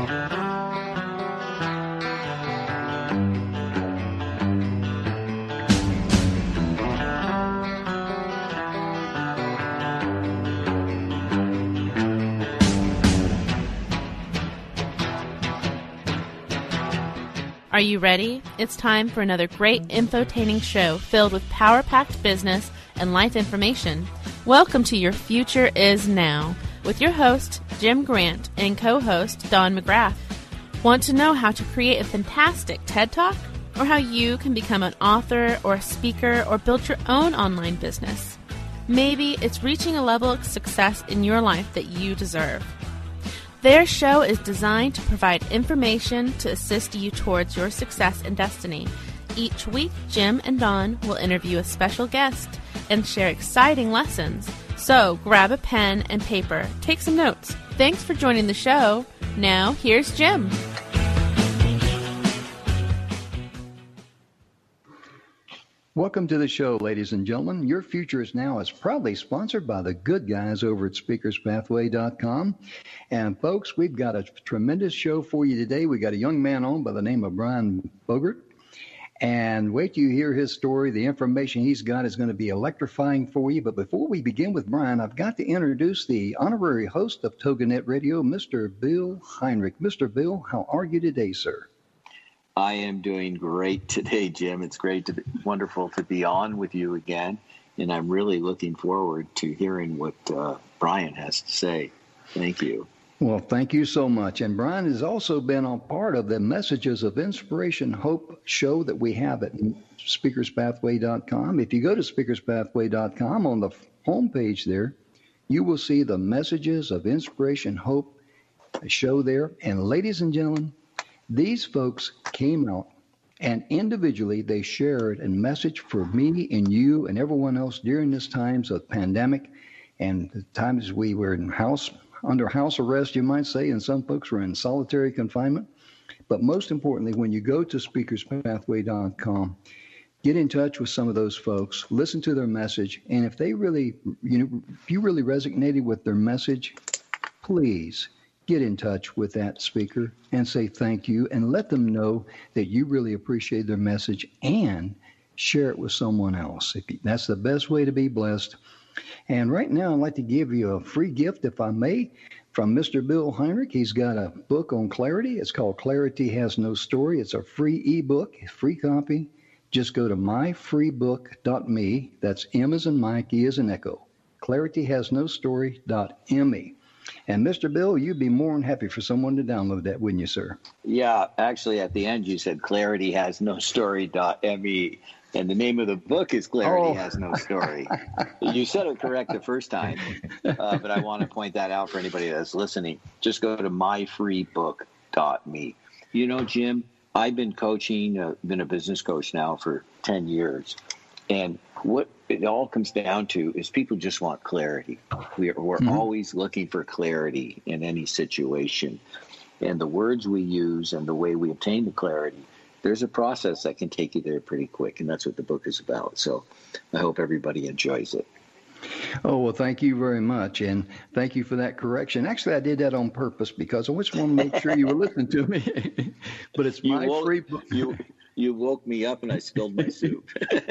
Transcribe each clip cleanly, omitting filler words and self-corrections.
Are you ready? It's time for another great infotaining show filled with power-packed business and life information. Welcome to Your Future Is Now with your host, Jim Grant, and co-host, Don McGrath. Want to know how to create a fantastic TED Talk? Or how you can become an author or a speaker or build your own online business? Maybe it's reaching a level of success in your life that you deserve. Their show is designed to provide information to assist you towards your success and destiny. Each week, Jim and Don will interview a special guest and share exciting lessons. So grab a pen and paper, take some notes. Thanks for joining the show. Now, here's Jim. Welcome to the show, ladies and gentlemen. Your Future Is Now is proudly sponsored by the good guys over at SpeakersPathway.com. And folks, we've got a tremendous show for you today. We got a young man on by the name of Brian Bogert. And wait till you hear his story. The information he's got is going to be electrifying for you. But before we begin with Brian, I've got to introduce the honorary host of TogiNet Radio, Mr. Bill Heinrich. Mr. Bill, how are you today, sir? I am doing great today, Jim. It's wonderful to be on with you again, and I'm really looking forward to hearing what Brian has to say. Thank you. Well, thank you so much. And Brian has also been a part of the Messages of Inspiration Hope show that we have at SpeakersPathway.com. If you go to SpeakersPathway.com, on the homepage there, you will see the Messages of Inspiration Hope show there. And ladies and gentlemen, these folks came out and individually they shared a message for me and you and everyone else during this times of pandemic and the times we were under house arrest, you might say, and some folks were in solitary confinement. But most importantly, when you go to SpeakersPathway.com, get in touch with some of those folks, listen to their message, and if they really, if you really resonated with their message, please get in touch with that speaker and say thank you and let them know that you really appreciate their message and share it with someone else. That's the best way to be blessed. And right now, I'd like to give you a free gift, if I may, from Mr. Bill Heinrich. He's got a book on clarity. It's called Clarity Has No Story. It's a free ebook, a free copy. Just go to myfreebook.me. That's M as in Mike, E as in Echo. ClarityHasNoStory.me. And Mr. Bill, you'd be more than happy for someone to download that, wouldn't you, sir? Yeah, actually, at the end, you said ClarityHasNoStory.me. And the name of the book is Clarity Has No Story. You said it correct the first time, but I want to point that out for anybody that's listening. Just go to myfreebook.me. You know, Jim, I've been coaching, been a business coach now for 10 years. And what it all comes down to is people just want clarity. We're always looking for clarity in any situation. And the words we use and the way we obtain the clarity, there's a process that can take you there pretty quick, and that's what the book is about. So I hope everybody enjoys it. Oh, well, thank you very much, and thank you for that correction. Actually, I did that on purpose because I just want to make sure you were listening to me. But it's free book. You woke me up and I spilled my soup.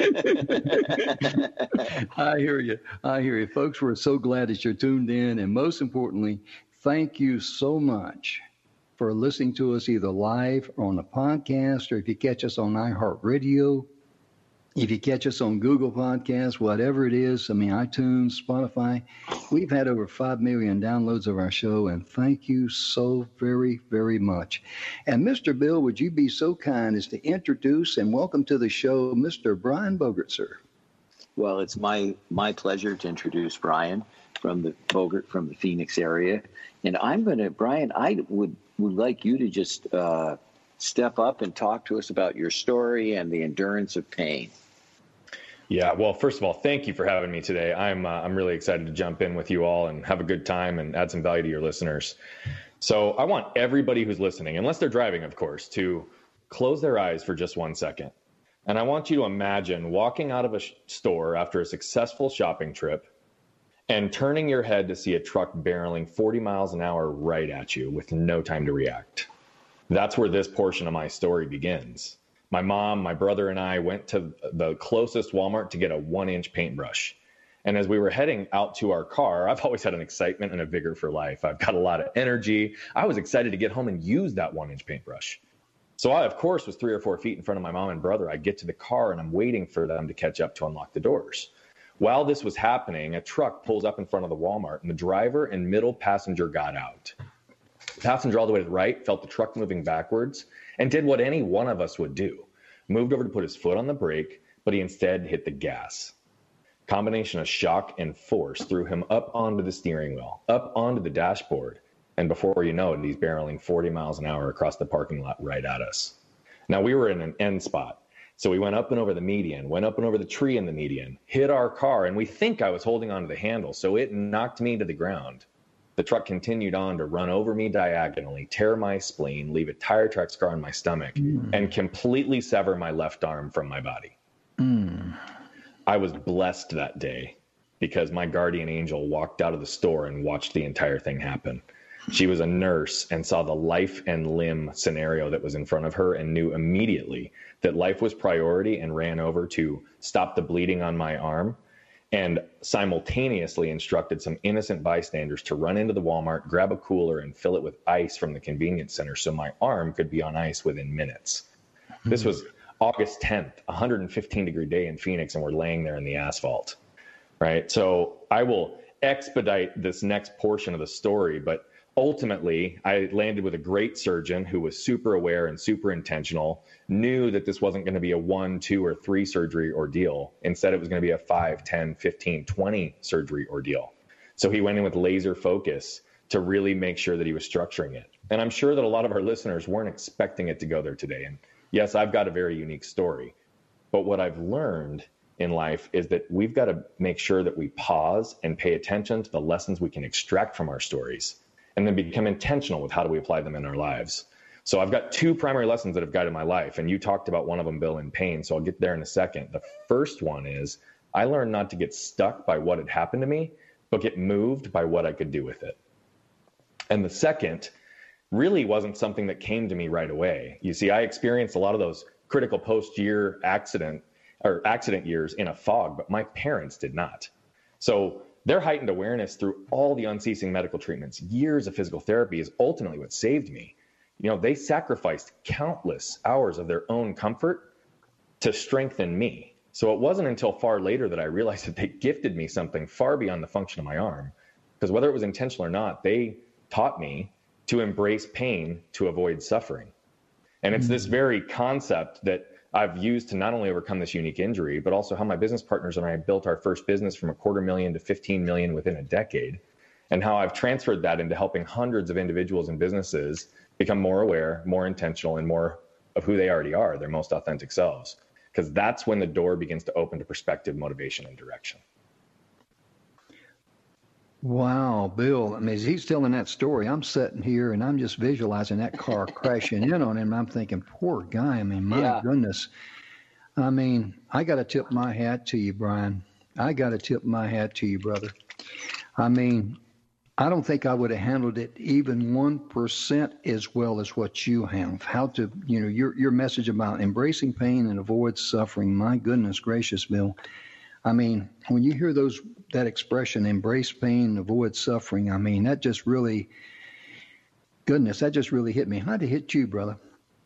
I hear you. Folks, we're so glad that you're tuned in, and most importantly, thank you so much for listening to us either live or on a podcast, or if you catch us on iHeartRadio, if you catch us on Google Podcasts, whatever it is, iTunes, Spotify. We've had over 5 million downloads of our show, and thank you so very, very much. And Mr. Bill, would you be so kind as to introduce and welcome to the show Mr. Brian Bogert, sir? Well, it's my pleasure to introduce Brian from the Phoenix area. And Brian, I would like you to just step up and talk to us about your story and the endurance of pain. Yeah, well, first of all, thank you for having me today. I'm really excited to jump in with you all and have a good time and add some value to your listeners. So I want everybody who's listening, unless they're driving, of course, to close their eyes for just 1 second. And I want you to imagine walking out of a store after a successful shopping trip, and turning your head to see a truck barreling 40 miles an hour right at you with no time to react. That's where this portion of my story begins. My mom, my brother, and I went to the closest Walmart to get a 1-inch paintbrush. And as we were heading out to our car, I've always had an excitement and a vigor for life. I've got a lot of energy. I was excited to get home and use that 1-inch paintbrush. So I, of course, was 3 or 4 feet in front of my mom and brother. I get to the car and I'm waiting for them to catch up to unlock the doors. While this was happening, a truck pulls up in front of the Walmart, and the driver and middle passenger got out. The passenger all the way to the right felt the truck moving backwards and did what any one of us would do. Moved over to put his foot on the brake, but he instead hit the gas. Combination of shock and force threw him up onto the steering wheel, up onto the dashboard, and before you know it, he's barreling 40 miles an hour across the parking lot right at us. Now, we were in an end spot. So we went up and over the median, went up and over the tree in the median, hit our car, and we think I was holding onto the handle, so it knocked me to the ground. The truck continued on to run over me diagonally, tear my spleen, leave a tire track scar on my stomach, and completely sever my left arm from my body. I was blessed that day because my guardian angel walked out of the store and watched the entire thing happen. She was a nurse and saw the life and limb scenario that was in front of her and knew immediately that life was priority and ran over to stop the bleeding on my arm, and simultaneously instructed some innocent bystanders to run into the Walmart, grab a cooler, and fill it with ice from the convenience center so my arm could be on ice within minutes. This was August 10th, 115-degree day in Phoenix, and we're laying there in the asphalt, right? So I will expedite this next portion of the story, but ultimately, I landed with a great surgeon who was super aware and super intentional, knew that this wasn't going to be a 1, 2, or 3 surgery ordeal. Instead, it was going to be a 5, 10, 15, 20 surgery ordeal. So he went in with laser focus to really make sure that he was structuring it. And I'm sure that a lot of our listeners weren't expecting it to go there today. And yes, I've got a very unique story. But what I've learned in life is that we've got to make sure that we pause and pay attention to the lessons we can extract from our stories, and then become intentional with how do we apply them in our lives. So I've got 2 primary lessons that have guided my life, and you talked about one of them, Bill, in pain, so I'll get there in a second. The first one is I learned not to get stuck by what had happened to me, but get moved by what I could do with it. And the second really wasn't something that came to me right away. You see, I experienced a lot of those critical post-year accident years in a fog, but my parents did not. So their heightened awareness through all the unceasing medical treatments, years of physical therapy, is ultimately what saved me. You know, they sacrificed countless hours of their own comfort to strengthen me. So it wasn't until far later that I realized that they gifted me something far beyond the function of my arm. Because whether it was intentional or not, they taught me to embrace pain to avoid suffering. And it's this very concept that I've used to not only overcome this unique injury, but also how my business partners and I built our first business from $250,000 to $15 million within a decade, and how I've transferred that into helping hundreds of individuals and businesses become more aware, more intentional, and more of who they already are, their most authentic selves. Because that's when the door begins to open to perspective, motivation, and direction. Wow, Bill. I mean, as he's telling that story, I'm sitting here and I'm just visualizing that car crashing in on him. I'm thinking, poor guy. I mean, my goodness. I mean, I got to tip my hat to you, Brian. I got to tip my hat to you, brother. I mean, I don't think I would have handled it even 1% as well as what you have. How to, you know, your message about embracing pain and avoid suffering. My goodness gracious, Bill. I mean, when you hear that expression, embrace pain, avoid suffering, I mean, that just really, goodness, that just really hit me. How'd it hit you, brother?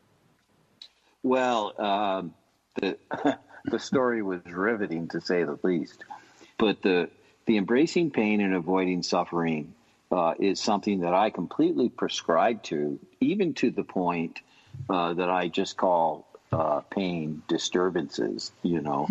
Well, the story was riveting, to say the least. But the embracing pain and avoiding suffering is something that I completely prescribe to, even to the point that I just call pain disturbances, you know.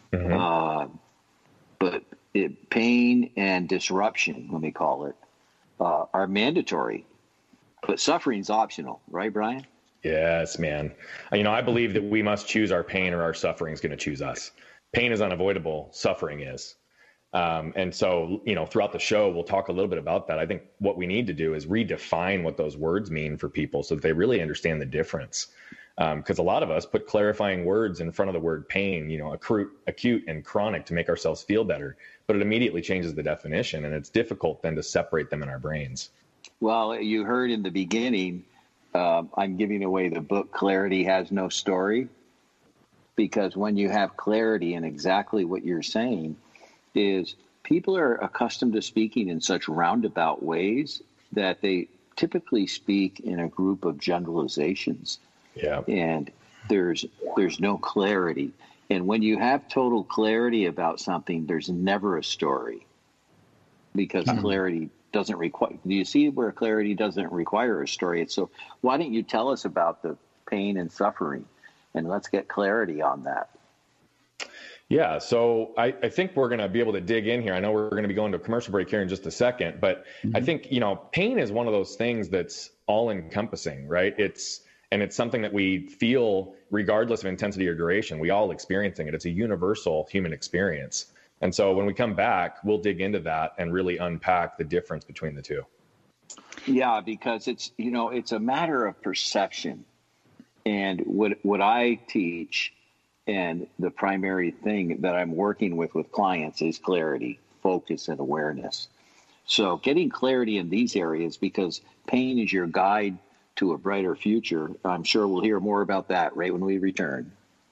But pain and disruption, let me call it, are mandatory. But suffering's optional, right, Brian? Yes, man. You know, I believe that we must choose our pain, or our suffering is going to choose us. Pain is unavoidable. Suffering is. And so, you know, throughout the show, we'll talk a little bit about that. I think what we need to do is redefine what those words mean for people so that they really understand the difference. Because a lot of us put clarifying words in front of the word pain, acute and chronic, to make ourselves feel better, but it immediately changes the definition, and it's difficult then to separate them in our brains. Well, you heard in the beginning, I'm giving away the book Clarity Has No Story, because when you have clarity in exactly what you're saying, is people are accustomed to speaking in such roundabout ways that they typically speak in a group of generalizations. Yeah. And there's no clarity. And when you have total clarity about something, there's never a story, because clarity doesn't require. Do you see where clarity doesn't require a story? So why don't you tell us about the pain and suffering, and let's get clarity on that. Yeah, so I think we're going to be able to dig in here. I know we're going to be going to a commercial break here in just a second, but I think, pain is one of those things that's all encompassing, right? It's something that we feel regardless of intensity or duration. We all experiencing it. It's a universal human experience. And so when we come back, we'll dig into that and really unpack the difference between the two. Yeah, because it's a matter of perception. And what I teach, and the primary thing that I'm working with clients, is clarity, focus, and awareness. So getting clarity in these areas, because pain is your guide to a brighter future. I'm sure we'll hear more about that right when we return.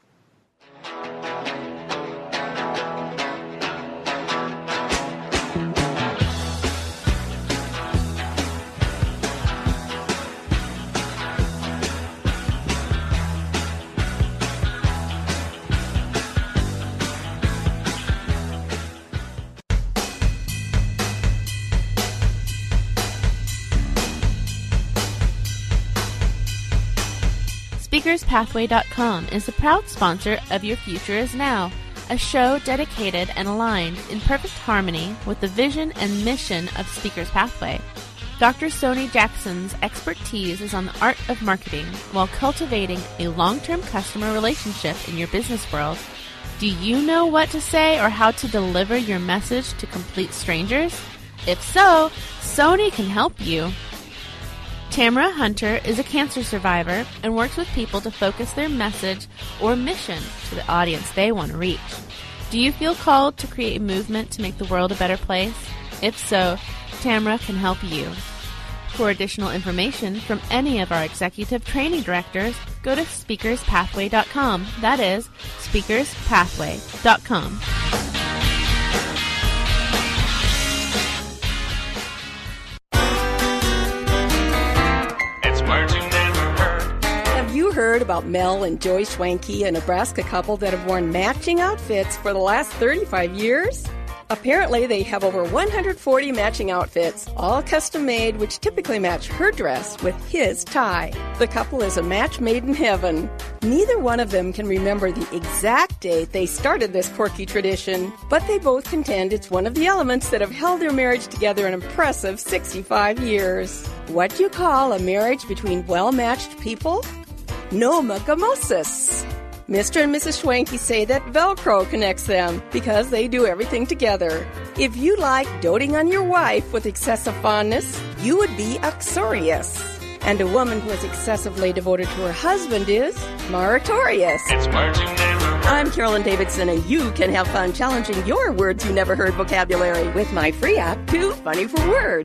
SpeakersPathway.com is the proud sponsor of Your Future Is Now, a show dedicated and aligned in perfect harmony with the vision and mission of Speakers Pathway. Dr. Sony Jackson's expertise is on the art of marketing while cultivating a long-term customer relationship in your business world. Do you know what to say or how to deliver your message to complete strangers? If so, Sony can help you. Tamara Hunter is a cancer survivor and works with people to focus their message or mission to the audience they want to reach. Do you feel called to create a movement to make the world a better place? If so, Tamara can help you. For additional information from any of our executive training directors, go to speakerspathway.com. That is speakerspathway.com. Heard about Mel and Joy Schwenke, a Nebraska couple that have worn matching outfits for the last 35 years? Apparently, they have over 140 matching outfits, all custom made, which typically match her dress with his tie. The couple is a match made in heaven. Neither one of them can remember the exact date they started this quirky tradition, but they both contend it's one of the elements that have held their marriage together an impressive 65 years. What do you call a marriage between well-matched people? Nomogamosis. Mr. and Mrs. Schwenke say that Velcro connects them because they do everything together. If you like doting on your wife with excessive fondness, you would be uxorious. And a woman who is excessively devoted to her husband is meritorious. I'm Carolyn Davidson, and you can have fun challenging your words you never heard vocabulary with my free app, Too Funny for Words.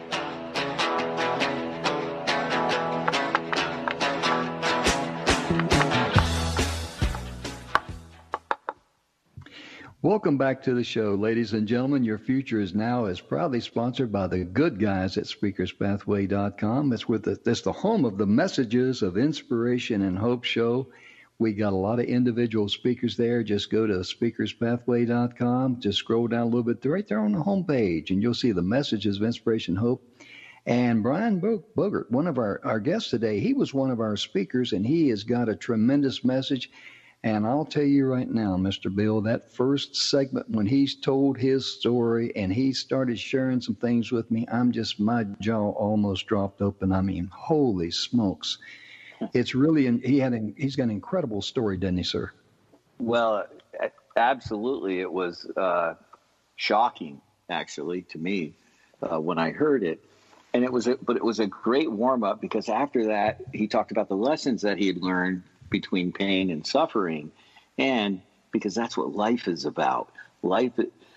Welcome back to the show, ladies and gentlemen. Your Future Is Now is proudly sponsored by the good guys at SpeakersPathway.com. It's the home of the Messages of Inspiration and Hope show. We got a lot of individual speakers there. Just go to SpeakersPathway.com. Just scroll down a little bit, right there on the homepage, and you'll see the Messages of Inspiration and Hope. And Brian Bogert, one of our guests today, he was one of our speakers, and he has got a tremendous message. And I'll tell you right now, Mr. Bill, that first segment when he's told his story and he started sharing some things with me, my jaw almost dropped open. I mean, holy smokes. It's really, he's got an incredible story, doesn't he, sir? Well, absolutely. It was shocking, actually, to me when I heard it. And it was a great warm up, because after that, he talked about the lessons that he had learned between pain and suffering. And because that's what life is about. Life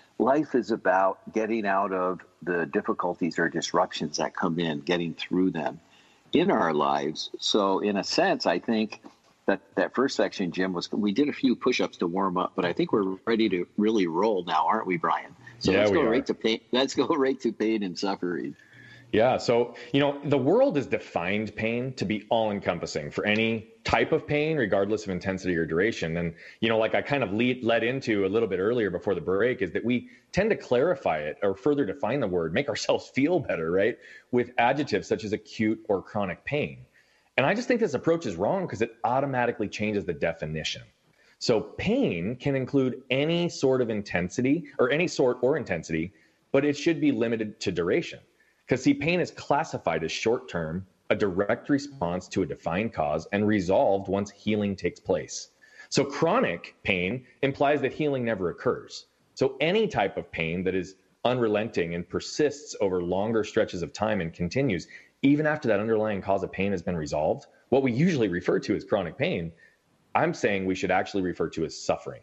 is about getting out of the difficulties or disruptions that come in, getting through them in our lives. So in a sense, I think that first section, Jim, we did a few push-ups to warm up, but I think we're ready to really roll now, aren't we, Brian? So let's go right to pain. Let's go right to pain and suffering. Yeah. So, the world has defined pain to be all-encompassing for any type of pain, regardless of intensity or duration. And, like I kind of led into a little bit earlier before the break, is that we tend to clarify it or further define the word, make ourselves feel better, right, with adjectives such as acute or chronic pain. And I just think this approach is wrong because it automatically changes the definition. So pain can include any sort of intensity or intensity, but it should be limited to duration. Because see, pain is classified as short-term, a direct response to a defined cause, and resolved once healing takes place. So chronic pain implies that healing never occurs. So any type of pain that is unrelenting and persists over longer stretches of time and continues, even after that underlying cause of pain has been resolved, what we usually refer to as chronic pain, I'm saying we should actually refer to as suffering.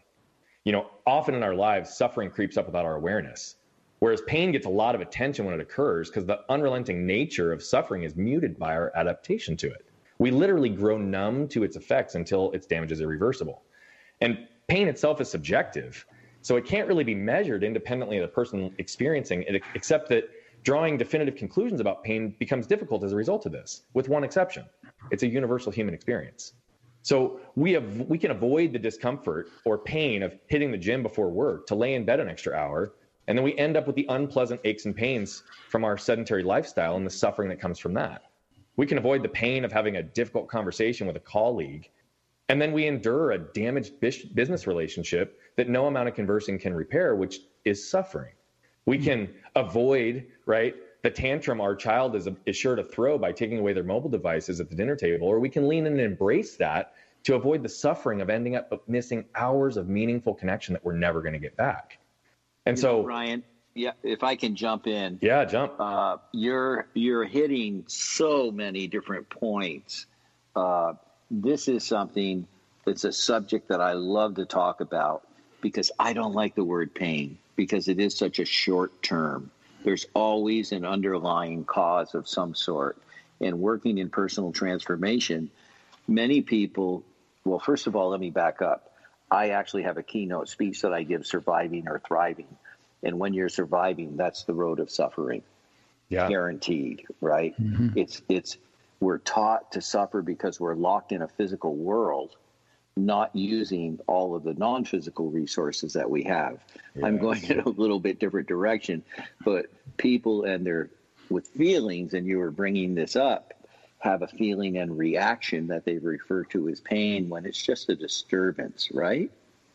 Often in our lives, suffering creeps up without our awareness. Whereas pain gets a lot of attention when it occurs because the unrelenting nature of suffering is muted by our adaptation to it. We literally grow numb to its effects until its damage is irreversible. And pain itself is subjective, so it can't really be measured independently of the person experiencing it, except that drawing definitive conclusions about pain becomes difficult as a result of this, with one exception. It's a universal human experience. So we can avoid the discomfort or pain of hitting the gym before work to lay in bed an extra hour, and then we end up with the unpleasant aches and pains from our sedentary lifestyle and the suffering that comes from that. We can avoid the pain of having a difficult conversation with a colleague, and then we endure a damaged business relationship that no amount of conversing can repair, which is suffering. We can avoid, the tantrum our child is sure to throw by taking away their mobile devices at the dinner table, or we can lean in and embrace that to avoid the suffering of ending up missing hours of meaningful connection that we're never going to get back. And so, Ryan, if I can jump in. Yeah, jump. You're hitting so many different points. This is something that's a subject that I love to talk about because I don't like the word pain because it is such a short term. There's always an underlying cause of some sort. And working in personal transformation, many people, well, first of all, let me back up. I actually have a keynote speech that I give, Surviving or Thriving. And when you're surviving, that's the road of suffering. Yeah. Guaranteed, right? Mm-hmm. We're taught to suffer because we're locked in a physical world, not using all of the non-physical resources that we have. Yes. I'm going in a little bit different direction, but people with feelings, and you were bringing this up, have a feeling and reaction that they refer to as pain when it's just a disturbance, right?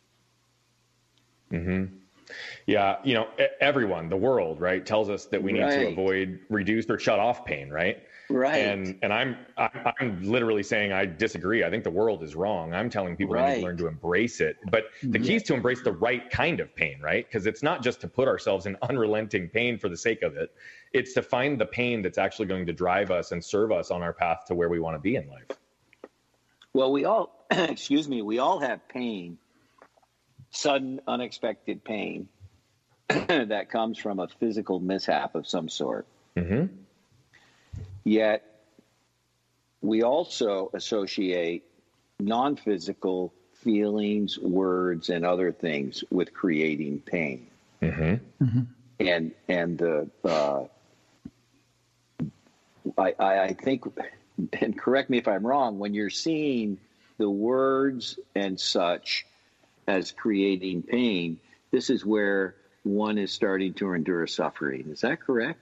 Mm-hmm. Yeah, everyone, the world, right, tells us that we need to avoid, reduce, or shut off pain, right? Right. And I'm literally saying I disagree. I think the world is wrong. I'm telling people they need to learn to embrace it. But the key is to embrace the right kind of pain, right? Because it's not just to put ourselves in unrelenting pain for the sake of it. It's to find the pain that's actually going to drive us and serve us on our path to where we want to be in life. Well, we all, we all have pain, sudden, unexpected pain that comes from a physical mishap of some sort. Mm-hmm. Yet we also associate non-physical feelings, words, and other things with creating pain. Mm-hmm. Mm-hmm. And I think, and correct me if I'm wrong, when you're seeing the words and such as creating pain, this is where one is starting to endure suffering. Is that correct?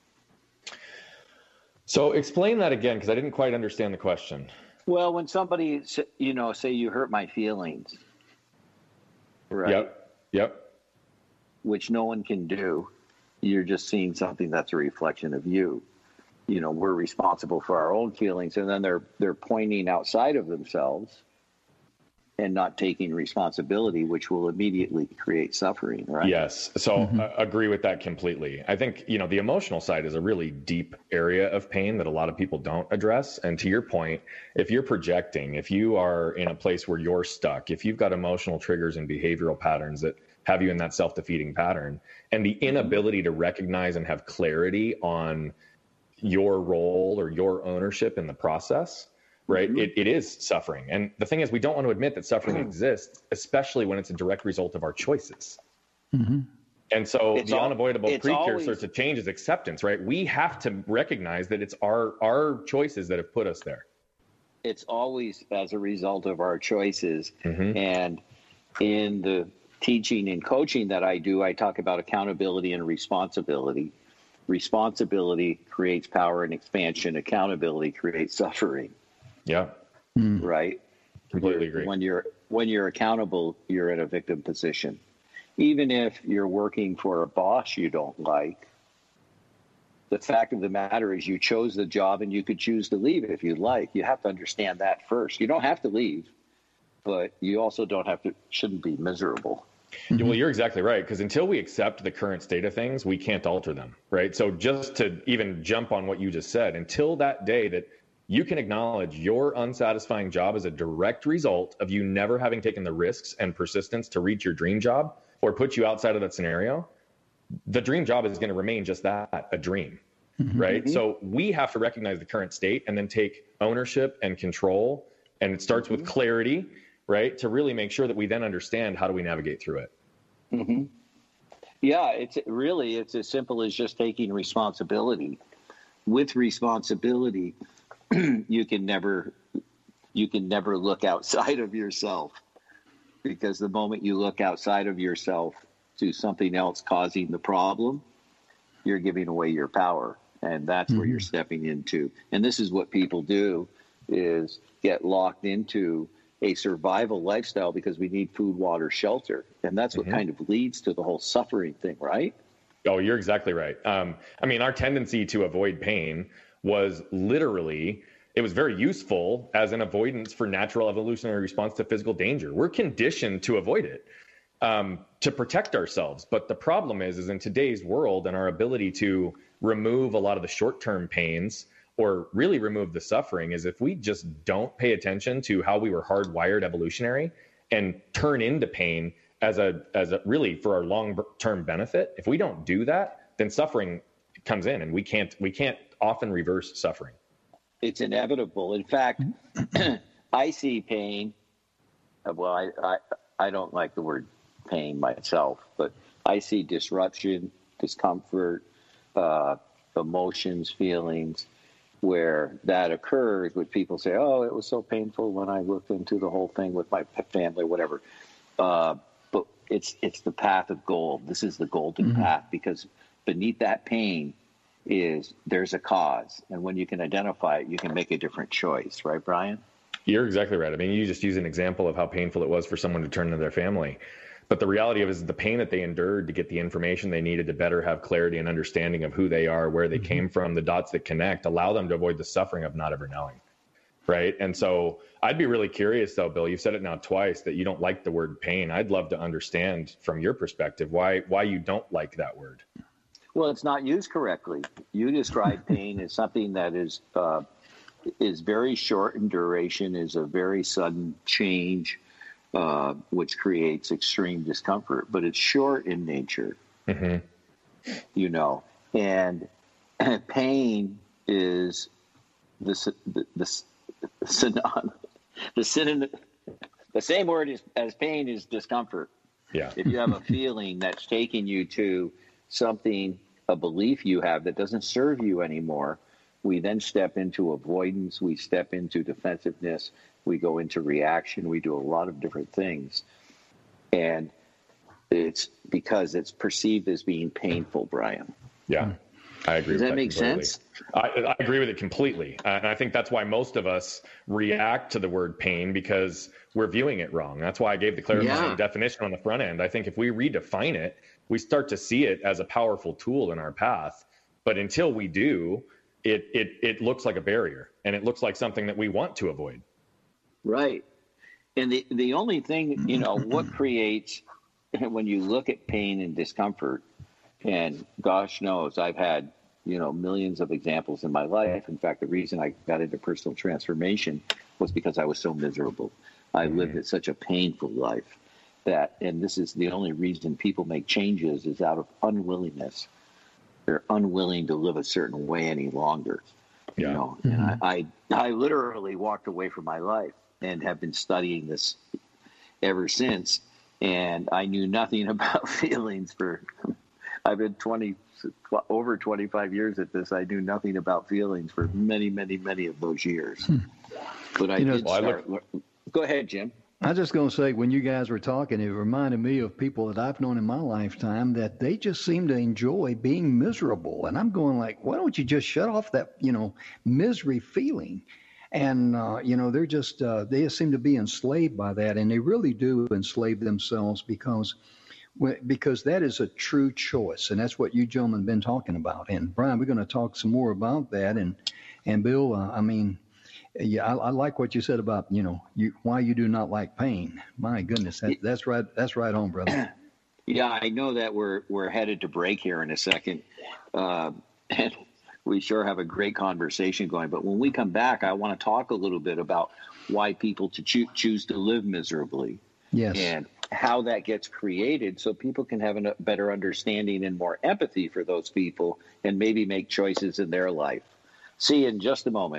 So explain that again, because I didn't quite understand the question. Well, when somebody, say you hurt my feelings, right? Yep. Which no one can do. You're just seeing something that's a reflection of you. We're responsible for our own feelings, and then they're pointing outside of themselves and not taking responsibility, which will immediately create suffering, right? Yes. So agree with that completely. I think, the emotional side is a really deep area of pain that a lot of people don't address. And to your point, if you're projecting, if you are in a place where you're stuck, if you've got emotional triggers and behavioral patterns that have you in that self-defeating pattern, and the inability to recognize and have clarity on your role or your ownership in the process, right? It is suffering. And the thing is, we don't want to admit that suffering exists, especially when it's a direct result of our choices. And so the unavoidable precursor to change is acceptance, right? We have to recognize that it's our choices that have put us there. It's always as a result of our choices. And in the teaching and coaching that I do, I talk about accountability and responsibility. Responsibility creates power and expansion. Accountability creates suffering. Yeah. Right. Completely agree. When you're accountable, you're in a victim position. Even if you're working for a boss you don't like, the fact of the matter is you chose the job and you could choose to leave if you'd like. You have to understand that first. You don't have to leave, but you also shouldn't be miserable. Well, you're exactly right, because until we accept the current state of things, we can't alter them, right? So just to even jump on what you just said, until that day that you can acknowledge your unsatisfying job as a direct result of you never having taken the risks and persistence to reach your dream job or put you outside of that scenario, the dream job is going to remain just that, a dream, right? So we have to recognize the current state and then take ownership and control. And it starts with clarity, right? To really make sure that we then understand how do we navigate through it. Yeah, it's as simple as just taking responsibility. With responsibility, you can never look outside of yourself, because the moment you look outside of yourself to something else causing the problem, you're giving away your power, and that's where you're stepping into. And this is what people do, is get locked into a survival lifestyle because we need food, water, shelter, and that's what kind of leads to the whole suffering thing, right? Oh, you're exactly right. Our tendency to avoid pain was literally, it was very useful as an avoidance for natural evolutionary response to physical danger. We're conditioned to avoid it, to protect ourselves. But the problem is in today's world and our ability to remove a lot of the short-term pains or really remove the suffering is if we just don't pay attention to how we were hardwired evolutionary and turn into pain as a really for our long-term benefit. If we don't do that, then suffering comes in, and we can't often reverse suffering. It's inevitable. In fact, I see pain. Well, I don't like the word pain myself, but I see disruption, discomfort, emotions, feelings, where that occurs, which people say, oh, it was so painful when I looked into the whole thing with my family, whatever. But it's the path of gold. This is the golden path, because beneath that pain there's a cause. And when you can identify it, you can make a different choice. Right, Brian? You're exactly right. You just use an example of how painful it was for someone to turn to their family. But the reality of it is the pain that they endured to get the information they needed to better have clarity and understanding of who they are, where they came from, the dots that connect, allow them to avoid the suffering of not ever knowing. Right. And so I'd be really curious, though, Bill, you've said it now twice that you don't like the word pain. I'd love to understand from your perspective why you don't like that word. Well, it's not used correctly. You describe pain as something that is very short in duration, is a very sudden change, which creates extreme discomfort, but it's short in nature, and pain is the same word as pain is discomfort. Yeah. If you have a feeling that's taking you to something, a belief you have that doesn't serve you anymore, we then step into avoidance, we step into defensiveness, we go into reaction, we do a lot of different things. And it's because it's perceived as being painful, Brian. Yeah, I agree. Does that make sense? I agree with it completely. And I think that's why most of us react to the word pain, because we're viewing it wrong. That's why I gave the clarifying definition on the front end. I think if we redefine it, we start to see it as a powerful tool in our path. But until we do, it looks like a barrier, and it looks like something that we want to avoid. Right. And the only thing, what creates, when you look at pain and discomfort, and gosh knows I've had, millions of examples in my life. In fact, the reason I got into personal transformation was because I was so miserable. I lived such a painful life and this is the only reason people make changes is out of unwillingness. They're unwilling to live a certain way any longer. Yeah. And I literally walked away from my life and have been studying this ever since. And I knew nothing about feelings I've been over 25 years at this. I knew nothing about feelings for many, many, many of those years. But I did start. Go ahead, Jim. I was just going to say, when you guys were talking, it reminded me of people that I've known in my lifetime that they just seem to enjoy being miserable. And I'm going like, why don't you just shut off that, misery feeling? And, they're just, they just seem to be enslaved by that. And they really do enslave themselves because that is a true choice. And that's what you gentlemen have been talking about. And Brian, we're going to talk some more about that. And Bill, I like what you said about, why you do not like pain. My goodness, that's right. That's right on, brother. Yeah, I know that we're headed to break here in a second. And we sure have a great conversation going. But when we come back, I want to talk a little bit about why people choose to live miserably. Yes. And how that gets created so people can have a better understanding and more empathy for those people and maybe make choices in their life. See you in just a moment.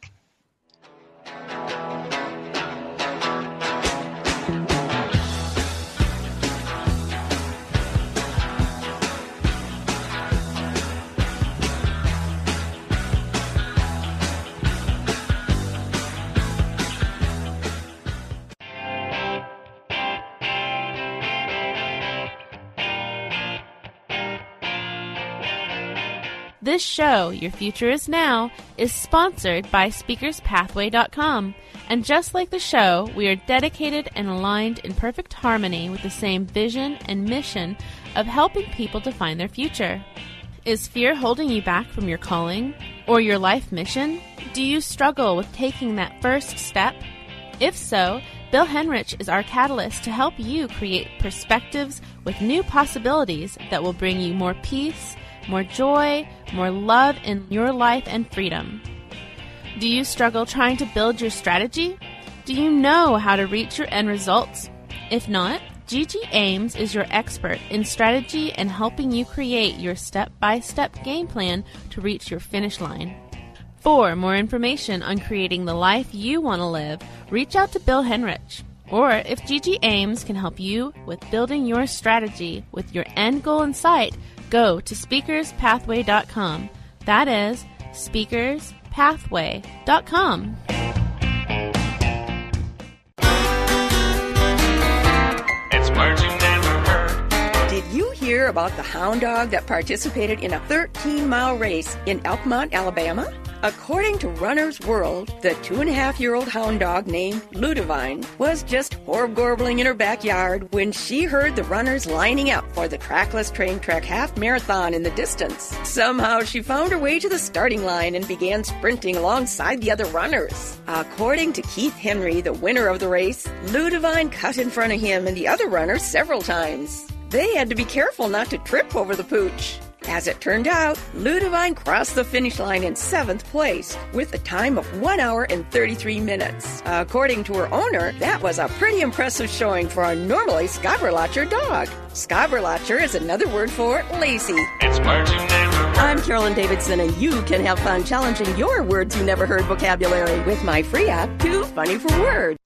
This show, Your Future Is Now, is sponsored by SpeakersPathway.com. And just like the show, we are dedicated and aligned in perfect harmony with the same vision and mission of helping people to find their future. Is fear holding you back from your calling or your life mission? Do you struggle with taking that first step? If so, Bill Henrich is our catalyst to help you create perspectives with new possibilities that will bring you more peace, more joy, more love in your life and freedom. Do you struggle trying to build your strategy? Do you know how to reach your end results? If not, Gigi Ames is your expert in strategy and helping you create your step-by-step game plan to reach your finish line. For more information on creating the life you want to live, reach out to Bill Henrich. Or if Gigi Ames can help you with building your strategy with your end goal in sight, go to SpeakersPathway.com. That is SpeakersPathway.com. It's words you never heard. Did you hear about the hound dog that participated in a 13-mile race in Elkmont, Alabama? According to Runner's World, the 2.5-year-old hound dog named Ludivine was just horb-gorbling in her backyard when she heard the runners lining up for the trackless train trek half marathon in the distance. Somehow she found her way to the starting line and began sprinting alongside the other runners. According to Keith Henry, the winner of the race, Ludivine cut in front of him and the other runners several times. They had to be careful not to trip over the pooch. As it turned out, Ludivine crossed the finish line in 7th place with a time of 1 hour and 33 minutes. According to her owner, that was a pretty impressive showing for a normally Schaberlacher dog. Schaberlacher is another word for lazy. It's words you never heard. I'm Carolyn Davidson, and you can have fun challenging your words you never heard vocabulary with my free app, Too Funny for Words.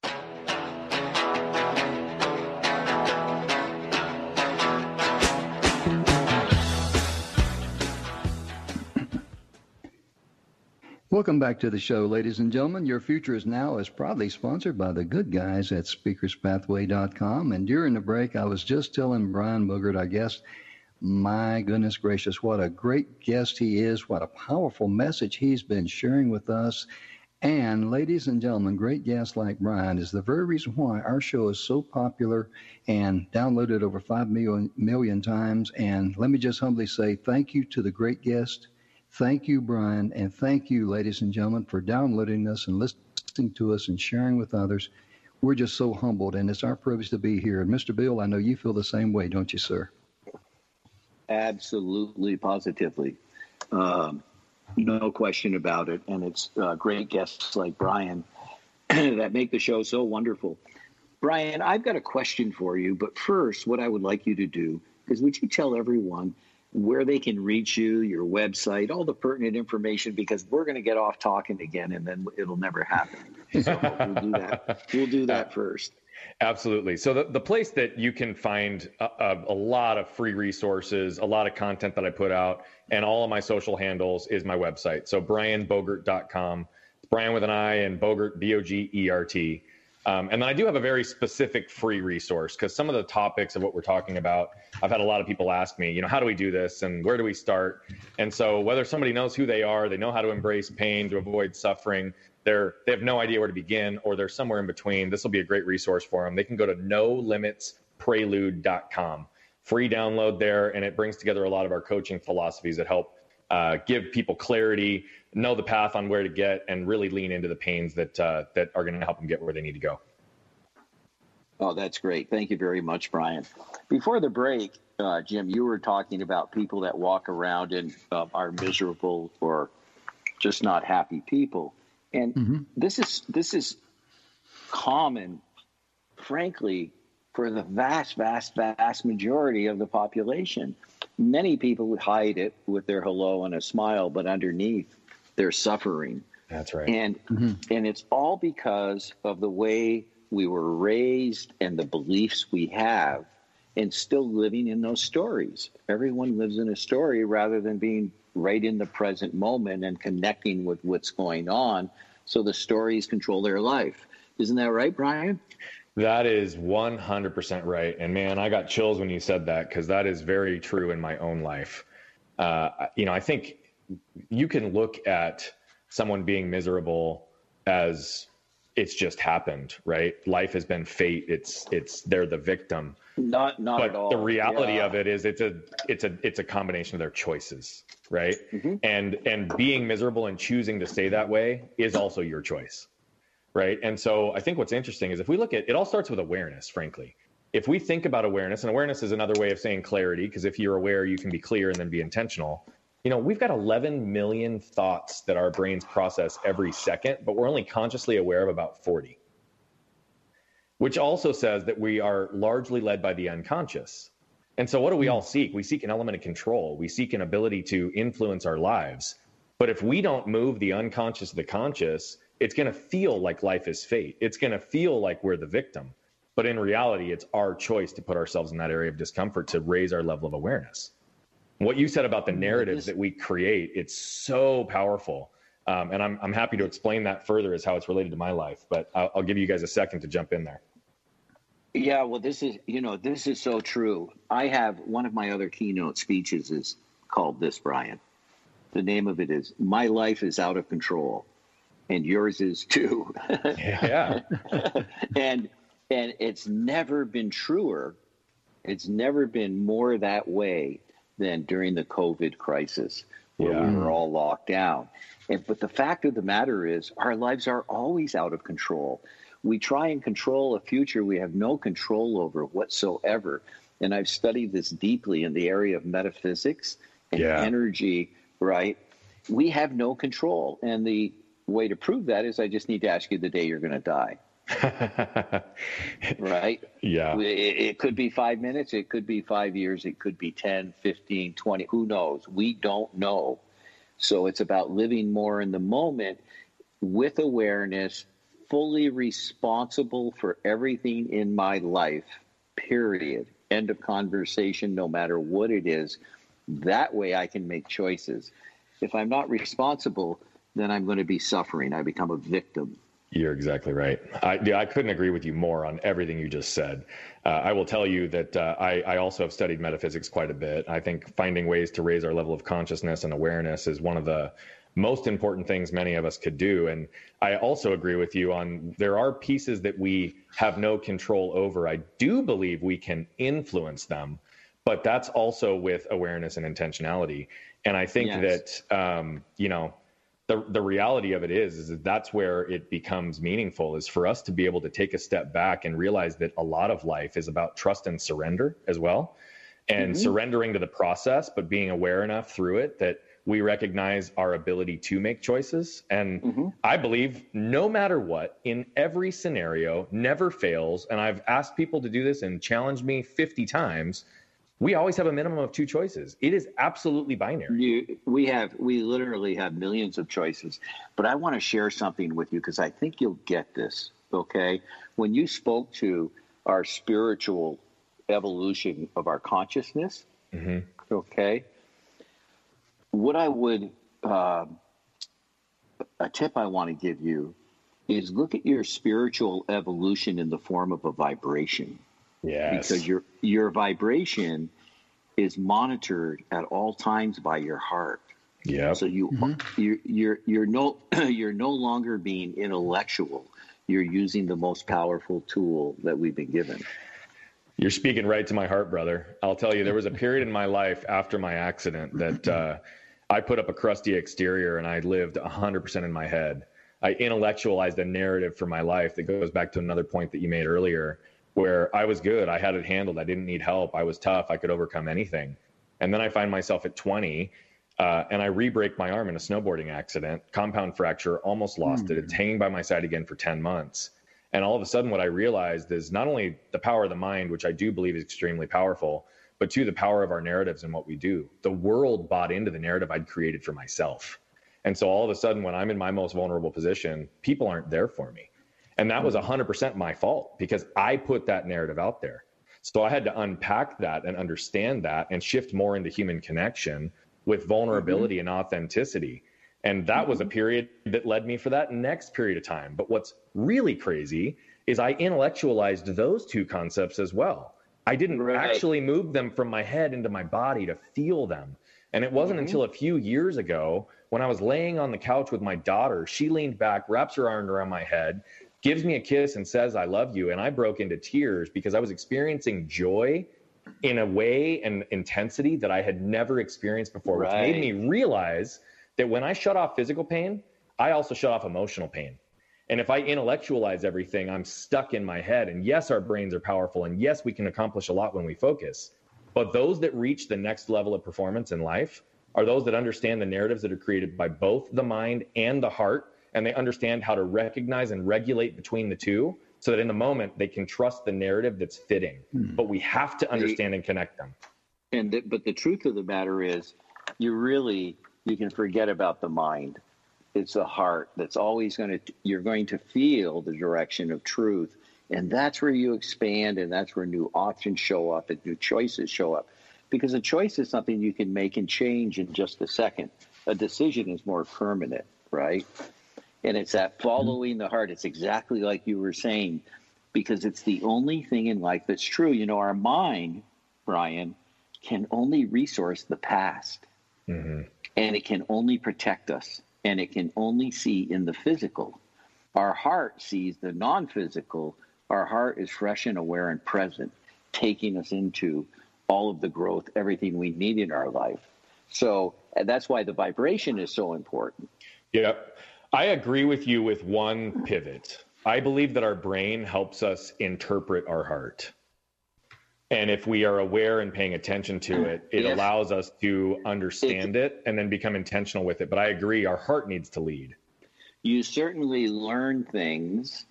Welcome back to the show, ladies and gentlemen. Your Future Is Now is proudly sponsored by the good guys at SpeakersPathway.com. And during the break, I was just telling Brian Boogert, our guest, my goodness gracious, what a great guest he is, what a powerful message he's been sharing with us. And ladies and gentlemen, great guests like Brian is the very reason why our show is so popular and downloaded over 5 million times. And let me just humbly say thank you to the great guest. Thank you, Brian, and thank you, ladies and gentlemen, for downloading us and listening to us and sharing with others. we're just so humbled, and it's our privilege to be here. And Mr. Bill, I know you feel the same way, don't you, sir? Absolutely, positively. No question about it. And it's great guests like Brian that make the show so wonderful. Brian, I've got a question for you. But first, what I would like you to do is would you tell everyone where they can reach you, your website, all the pertinent information, because we're going to get off talking again and then it'll never happen. So we'll do that first. Absolutely. So the place that you can find a lot of free resources, a lot of content that I put out, and all of my social handles is my website. So brianbogert.com. It's Brian with an I and Bogert, B-O-G-E-R-T. And then I do have a very specific free resource because some of the topics of what we're talking about, I've had a lot of people ask me, how do we do this and where do we start? And so whether somebody knows who they are, they know how to embrace pain to avoid suffering, they have no idea where to begin, or they're somewhere in between, this will be a great resource for them. They can go to nolimitsprelude.com. Free download there, and it brings together a lot of our coaching philosophies that help give people clarity, know the path on where to get, and really lean into the pains that are going to help them get where they need to go. Oh, that's great. Thank you very much, Brian. Before the break, Jim, you were talking about people that walk around and are miserable or just not happy people. And this is common, frankly, for the vast, vast, vast majority of the population. Many people would hide it with their hello and a smile, but underneath they're suffering. That's right. And it's all because of the way we were raised and the beliefs we have, and still living in those stories. Everyone lives in a story rather than being right in the present moment and connecting with what's going on. So the stories control their life. Isn't that right, Brian? That is 100% right. And man, I got chills when you said that, because that is very true in my own life. I think you can look at someone being miserable as it's just happened, right? Life has been fate. They're the victim. Not but at all. The reality of it is it's a combination of their choices, right? And being miserable and choosing to stay that way is also your choice, right? And so I think what's interesting is if we look at it, all starts with awareness, frankly. If we think about awareness, and awareness is another way of saying clarity, because if you're aware, you can be clear and then be intentional. We've got 11 million thoughts that our brains process every second, but we're only consciously aware of about 40. Which also says that we are largely led by the unconscious. And so what do we all seek? We seek an element of control. We seek an ability to influence our lives. But if we don't move the unconscious to the conscious, it's going to feel like life is fate. It's going to feel like we're the victim. But in reality, it's our choice to put ourselves in that area of discomfort to raise our level of awareness. What you said about the narratives that we create, it's so powerful. And I'm happy to explain that further as how it's related to my life. But I'll give you guys a second to jump in there. Yeah, well, this is so true. I have one of my other keynote speeches is called this, Brian. The name of it is "My Life is Out of Control," and yours is too. Yeah. and it's never been truer. It's never been more that way than during the COVID crisis, where we were all locked down. But the fact of the matter is, our lives are always out of control. We try and control a future we have no control over whatsoever. And I've studied this deeply in the area of metaphysics and energy, right? We have no control. And the way to prove that is I just need to ask you the day you're going to die. Right? Yeah. It could be 5 minutes. It could be 5 years. It could be 10, 15, 20. Who knows? We don't know. So it's about living more in the moment with awareness, fully responsible for everything in my life, period. End of conversation, no matter what it is. That way I can make choices. If I'm not responsible, then I'm going to be suffering. I become a victim. You're exactly right. I couldn't agree with you more on everything you just said. I will tell you that I also have studied metaphysics quite a bit. I think finding ways to raise our level of consciousness and awareness is one of the most important things many of us could do. And I also agree with you on there are pieces that we have no control over. I do believe we can influence them, but that's also with awareness and intentionality. And I think that, the reality of it is that that's where it becomes meaningful, is for us to be able to take a step back and realize that a lot of life is about trust and surrender as well, and surrendering to the process, but being aware enough through it that we recognize our ability to make choices. And I believe no matter what, in every scenario, never fails. And I've asked people to do this and challenged me 50 times. We always have a minimum of 2 choices. It is absolutely binary. We literally have millions of choices. But I want to share something with you because I think you'll get this, okay? When you spoke to our spiritual evolution of our consciousness, okay, what I would, a tip I want to give you is look at your spiritual evolution in the form of a vibration. Yes. Because your vibration is monitored at all times by your heart. Yeah. So you're no longer being intellectual. You're using the most powerful tool that we've been given. You're speaking right to my heart, brother. I'll tell you, there was a period in my life after my accident that I put up a crusty exterior and I lived 100% in my head. I intellectualized a narrative for my life that goes back to another point that you made earlier, where I was good. I had it handled. I didn't need help. I was tough. I could overcome anything. And then I find myself at 20 and I re-break my arm in a snowboarding accident, compound fracture, almost lost it. It's hanging by my side again for 10 months. And all of a sudden what I realized is not only the power of the mind, which I do believe is extremely powerful, but 2, the power of our narratives and what we do. The world bought into the narrative I'd created for myself. And so all of a sudden, when I'm in my most vulnerable position, people aren't there for me. And that was 100% my fault because I put that narrative out there. So I had to unpack that and understand that and shift more into human connection with vulnerability and authenticity. And that was a period that led me for that next period of time. But what's really crazy is I intellectualized those 2 concepts as well. I didn't actually move them from my head into my body to feel them. And it wasn't until a few years ago when I was laying on the couch with my daughter, she leaned back, wraps her arm around my head, gives me a kiss and says, "I love you." And I broke into tears because I was experiencing joy in a way and intensity that I had never experienced before, which made me realize that when I shut off physical pain, I also shut off emotional pain. And if I intellectualize everything, I'm stuck in my head. And yes, our brains are powerful. And yes, we can accomplish a lot when we focus. But those that reach the next level of performance in life are those that understand the narratives that are created by both the mind and the heart. And they understand how to recognize and regulate between the 2 so that in the moment they can trust the narrative that's fitting. But we have to understand and connect them. But the truth of the matter is you can forget about the mind. It's the heart that's always you're going to feel the direction of truth. And that's where you expand, and that's where new options show up and new choices show up. Because a choice is something you can make and change in just a second. A decision is more permanent, right? And it's that following the heart. It's exactly like you were saying, because it's the only thing in life that's true. You know, our mind, Brian, can only resource the past. And it can only protect us. And it can only see in the physical. Our heart sees the non-physical. Our heart is fresh and aware and present, taking us into all of the growth, everything we need in our life. So that's why the vibration is so important. Yeah, I agree with you with one pivot. I believe that our brain helps us interpret our heart. And if we are aware and paying attention to it, it allows us to understand it and then become intentional with it. But I agree, our heart needs to lead. You certainly learn things.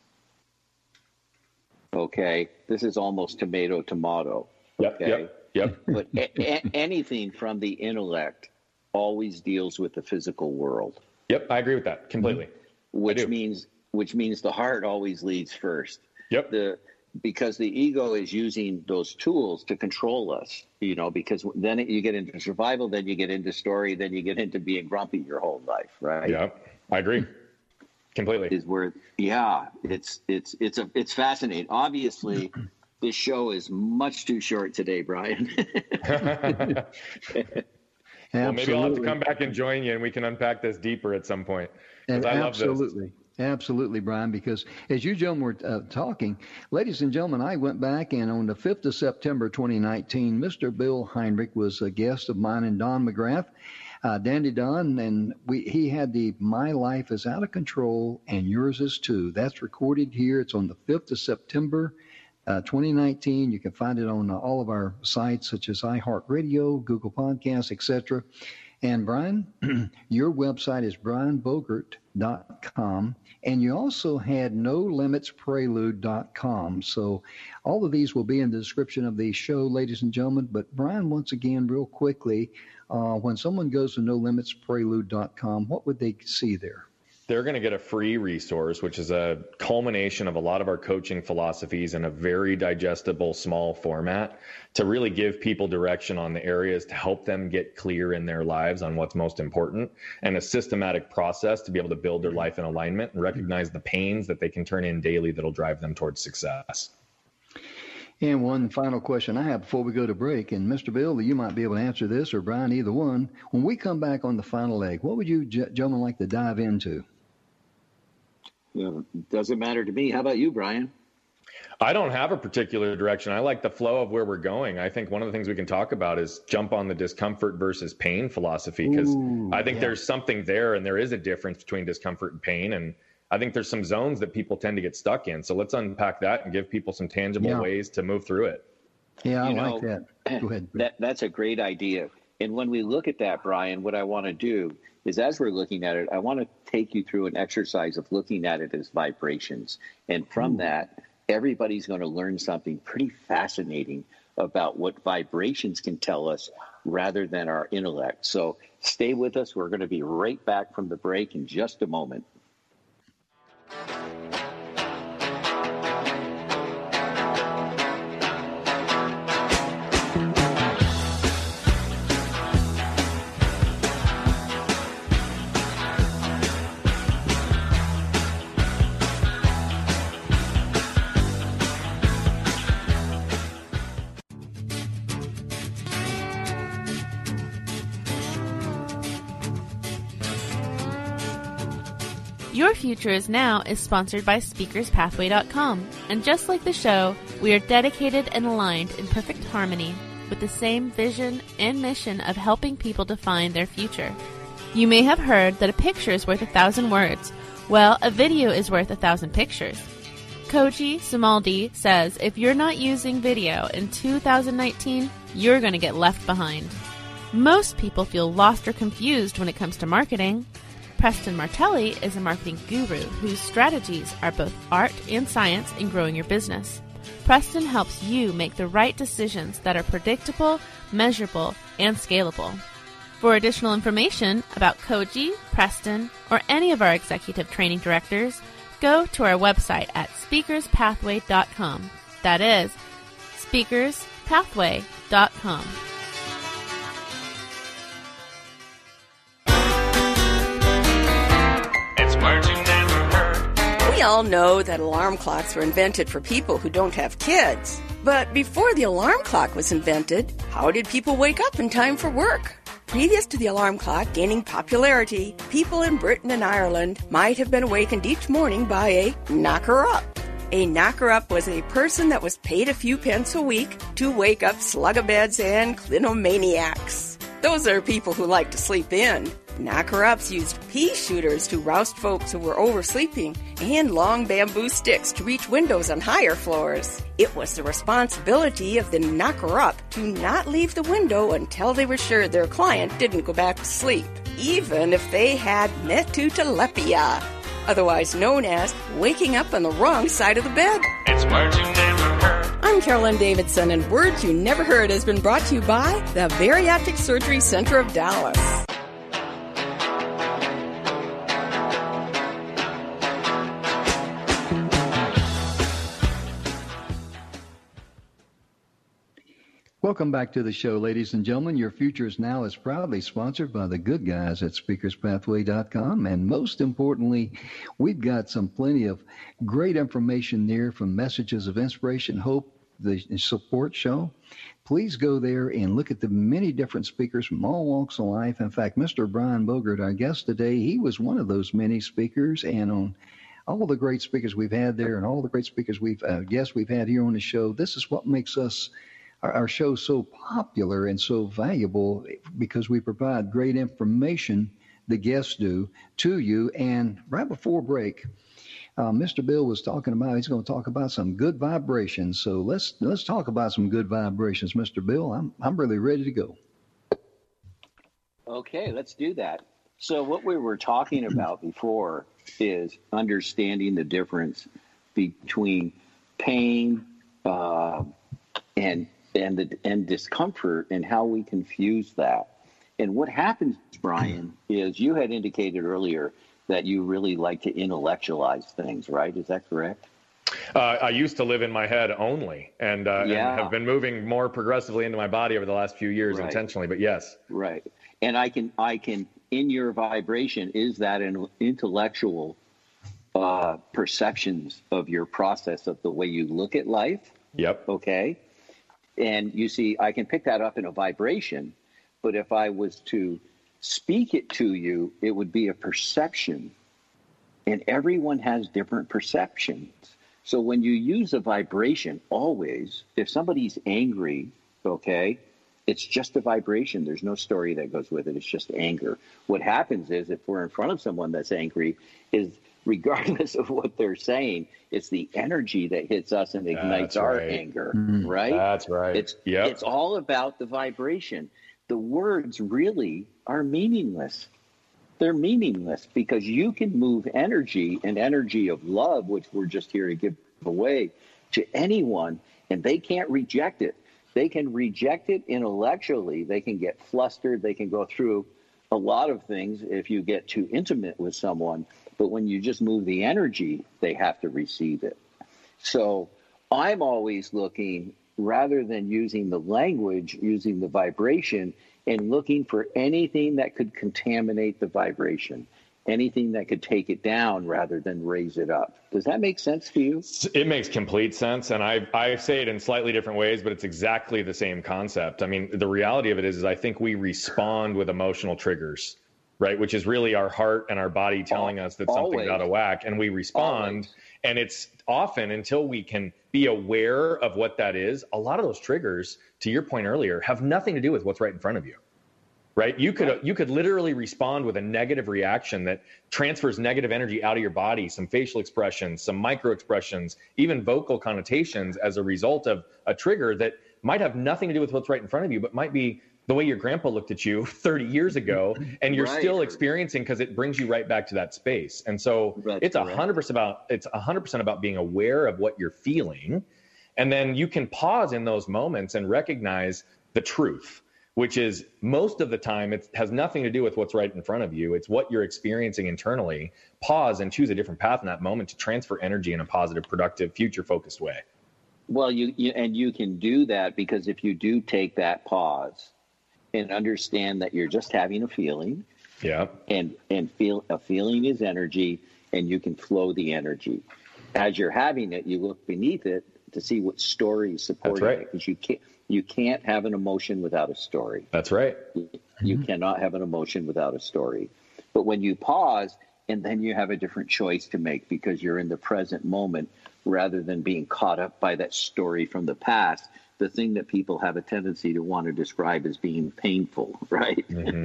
Okay, this is almost tomato. Okay? Yep. But anything from the intellect always deals with the physical world. Yep, I agree with that completely. Which means the heart always leads first. Yep. Because the ego is using those tools to control us, you know, because then you get into survival, then you get into story, then you get into being grumpy your whole life, right? Yeah, I agree completely. Is where, it's fascinating. Obviously, this show is much too short today, Brian. Well, maybe I'll have to come back and join you, and we can unpack this deeper at some point. And I love this. Absolutely, Brian, because as you gentlemen were talking, ladies and gentlemen, I went back and on the 5th of September 2019, Mr. Bill Heinrich was a guest of mine and Don McGrath. Dandy Don, and he had the My Life is Out of Control and Yours Is Too. That's recorded here. It's on the 5th of September, 2019. You can find it on all of our sites such as iHeartRadio, Google Podcasts, etc. And Brian, your website is brianbogert.com, and you also had NoLimitsPrelude.com. So all of these will be in the description of the show, ladies and gentlemen. But Brian, once again, real quickly, when someone goes to NoLimitsPrelude.com, what would they see there? They're going to get a free resource, which is a culmination of a lot of our coaching philosophies in a very digestible, small format to really give people direction on the areas to help them get clear in their lives on what's most important, and a systematic process to be able to build their life in alignment and recognize the pains that they can turn in daily that'll drive them towards success. And one final question I have before we go to break, and Mr. Bill, you might be able to answer this, or Brian, either one. When we come back on the final leg, what would you gentlemen like to dive into? Doesn't matter to me. How about you, Brian? I don't have a particular direction. I like the flow of where we're going. I think one of the things we can talk about is jump on the discomfort versus pain philosophy, because I think there's something there, and there is a difference between discomfort and pain. And I think there's some zones that people tend to get stuck in. So let's unpack that and give people some tangible ways to move through it. Yeah, I like that. Go ahead. That's a great idea. And when we look at that, Brian, what I want to do is, as we're looking at it, I want to take you through an exercise of looking at it as vibrations. And from that, everybody's going to learn something pretty fascinating about what vibrations can tell us rather than our intellect. So stay with us. We're going to be right back from the break in just a moment. Your Future Is Now is sponsored by SpeakersPathway.com, and just like the show, we are dedicated and aligned in perfect harmony with the same vision and mission of helping people define their future. You may have heard that a picture is worth 1,000 words. Well, a video is worth 1,000 pictures. Koji Sumaldi says if you're not using video in 2019, you're going to get left behind. Most people feel lost or confused when it comes to marketing. Preston Martelli is a marketing guru whose strategies are both art and science in growing your business. Preston helps you make the right decisions that are predictable, measurable, and scalable. For additional information about Koji, Preston, or any of our executive training directors, go to our website at speakerspathway.com. That is speakerspathway.com. We all know that alarm clocks were invented for people who don't have kids. But before the alarm clock was invented, how did people wake up in time for work? Previous to the alarm clock gaining popularity, people in Britain and Ireland might have been awakened each morning by a knocker-up. A knocker-up was a person that was paid a few pence a week to wake up slug-a-beds and clinomaniacs. Those are people who like to sleep in. Knocker-ups used pea shooters to roust folks who were oversleeping and long bamboo sticks to reach windows on higher floors. It was the responsibility of the knocker-up to not leave the window until they were sure their client didn't go back to sleep, even if they had metutelepia, otherwise known as waking up on the wrong side of the bed. It's words you never heard. I'm Carolyn Davidson, and Words You Never Heard has been brought to you by the Bariatric Surgery Center of Dallas. Welcome back to the show, ladies and gentlemen. Your Future Is Now is proudly sponsored by the good guys at SpeakersPathway.com. And most importantly, we've got plenty of great information there, from messages of inspiration, hope, the support show. Please go there and look at the many different speakers from all walks of life. In fact, Mr. Brian Bogert, our guest today, he was one of those many speakers. And on all the great speakers we've had there and all the great speakers we've had here on the show, this is what makes us our show's so popular and so valuable because we provide great information, the guests do, to you. And right before break, Mr. Bill was talking about, he's going to talk about some good vibrations. So let's talk about some good vibrations, Mr. Bill. I'm really ready to go. Okay, let's do that. So what we were talking about before is understanding the difference between pain and discomfort and how we confuse that. And what happens, Brian, is you had indicated earlier that you really like to intellectualize things, right? Is that correct? I used to live in my head only, and have been moving more progressively into my body over the last few years intentionally. But yes, right. And I can, in your vibration, is that an intellectual perceptions of your process of the way you look at life? Yep. Okay. And you see, I can pick that up in a vibration, but if I was to speak it to you, it would be a perception. And everyone has different perceptions. So when you use a vibration, always, if somebody's angry, okay, it's just a vibration. There's no story that goes with it. It's just anger. What happens is if we're in front of someone that's angry, is regardless of what they're saying, it's the energy that hits us and ignites our anger, right? That's right. It's all about the vibration. The words really are meaningless. They're meaningless because you can move energy and energy of love, which we're just here to give away to anyone, and they can't reject it. They can reject it intellectually. They can get flustered. They can go through a lot of things if you get too intimate with someone. But when you just move the energy, they have to receive it. So I'm always looking, rather than using the language, using the vibration and looking for anything that could contaminate the vibration, anything that could take it down rather than raise it up. Does that make sense to you? It makes complete sense. And I say it in slightly different ways, but it's exactly the same concept. I mean, the reality of it is I think we respond with emotional triggers, right? Which is really our heart and our body telling us that something's out of whack, and we respond. And it's often, until we can be aware of what that is, a lot of those triggers, to your point earlier, have nothing to do with what's right in front of you. Right? You could literally respond with a negative reaction that transfers negative energy out of your body, some facial expressions, some micro expressions, even vocal connotations as a result of a trigger that might have nothing to do with what's right in front of you, but might be the way your grandpa looked at you 30 years ago, and you're still experiencing because it brings you right back to that space. And so it's 100% about being aware of what you're feeling. And then you can pause in those moments and recognize the truth, which is most of the time it has nothing to do with what's right in front of you. It's what you're experiencing internally. Pause and choose a different path in that moment to transfer energy in a positive, productive, future-focused way. Well, you can do that because if you do take that pause and understand that you're just having a feeling, and feel a feeling is energy, and you can flow the energy. As you're having it, you look beneath it to see what story is supporting it, because you can't have an emotion without a story. That's right. You cannot have an emotion without a story. But when you pause, and then you have a different choice to make because you're in the present moment rather than being caught up by that story from the past, the thing that people have a tendency to want to describe as being painful, right?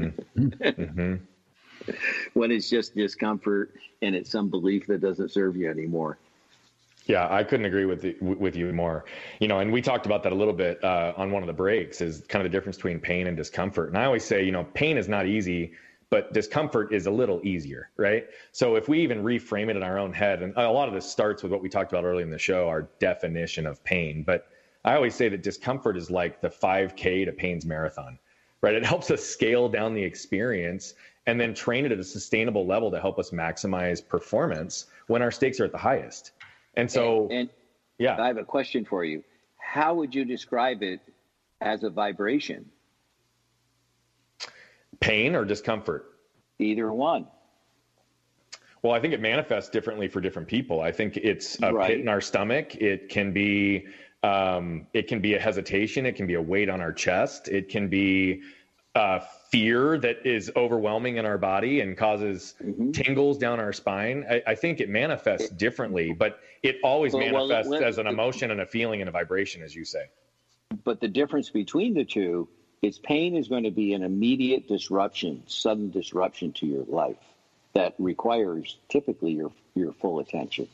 When it's just discomfort and it's some belief that doesn't serve you anymore. Yeah, I couldn't agree with you more. And we talked about that a little bit on one of the breaks, is kind of the difference between pain and discomfort. And I always say, pain is not easy, but discomfort is a little easier, right? So if we even reframe it in our own head, and a lot of this starts with what we talked about earlier in the show, our definition of pain. But I always say that discomfort is like the 5K to pain's marathon, right? It helps us scale down the experience and then train it at a sustainable level to help us maximize performance when our stakes are at the highest. And so, I have a question for you. How would you describe it as a vibration? Pain or discomfort? Either one. Well, I think it manifests differently for different people. I think it's a pit in our stomach. It can be a hesitation. It can be a weight on our chest. It can be fear that is overwhelming in our body and causes tingles down our spine. I think it manifests differently, but it always manifests as an emotion and a feeling and a vibration, as you say. But the difference between the two is pain is going to be an immediate disruption, sudden disruption to your life that requires typically your full attention.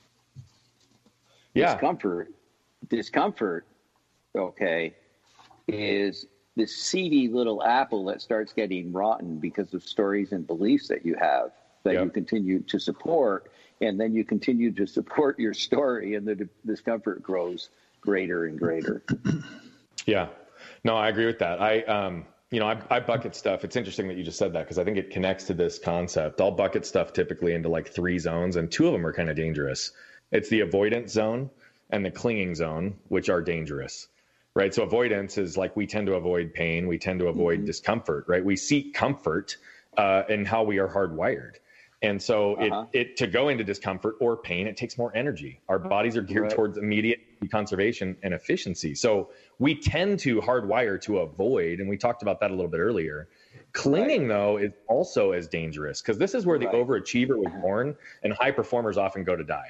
Yeah. Discomfort, okay, is this seedy little apple that starts getting rotten because of stories and beliefs that you have that you continue to support, and then you continue to support your story, and the discomfort grows greater and greater. Yeah, no, I agree with that. I bucket stuff. It's interesting that you just said that because I think it connects to this concept. I'll bucket stuff typically into like 3 zones, and 2 of them are kind of dangerous. It's the avoidance zone and the clinging zone, which are dangerous, right? So avoidance is like we tend to avoid pain. We tend to avoid discomfort, right? We seek comfort in how we are hardwired. And so it to go into discomfort or pain, it takes more energy. Our bodies are geared towards immediate conservation and efficiency. So we tend to hardwire to avoid, and we talked about that a little bit earlier. Clinging, though, is also as dangerous because this is where the overachiever was born, and high performers often go to die.